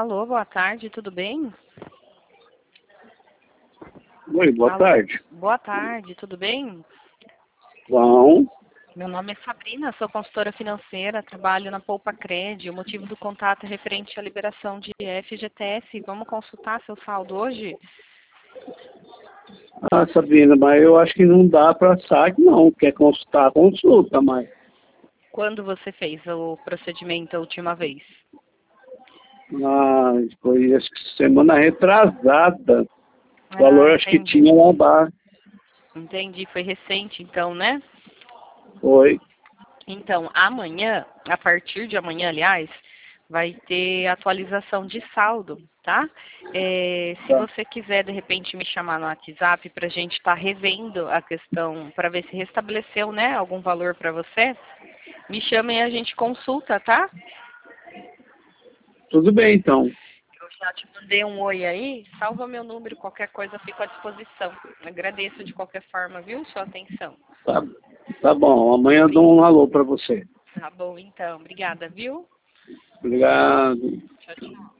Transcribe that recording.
Alô, boa tarde, tudo bem? Oi, boa Alô, tarde. boa tarde, tudo bem? Bom, Meu nome é Sabrina, sou consultora financeira, trabalho na Poupa Cred. O motivo do contato é referente à liberação de FGTS. Vamos consultar seu saldo hoje? Sabrina, mas eu acho que não dá para saque, não. Quer consultar, consulta, mas Quando você fez o procedimento a última vez? foi acho que semana retrasada. O Ah, valor acho que entendi. tinha lá embaixo. Entendi, foi recente então, né? Foi. Então, amanhã, a partir de amanhã, aliás, vai ter atualização de saldo, tá? Se Tá. você quiser, de repente, me chamar no WhatsApp para a gente estar revendo a questão, para ver se restabeleceu, né, algum valor para você, me chama e a gente consulta, tá? Tudo bem, então. Eu já te mandei um oi aí, salva meu número, qualquer coisa fico à disposição. Agradeço de qualquer forma, viu, sua atenção. Tá, tá bom. Amanhã eu dou um alô para você. Tá bom, então. Obrigada, viu? Obrigado. Tchau, tchau.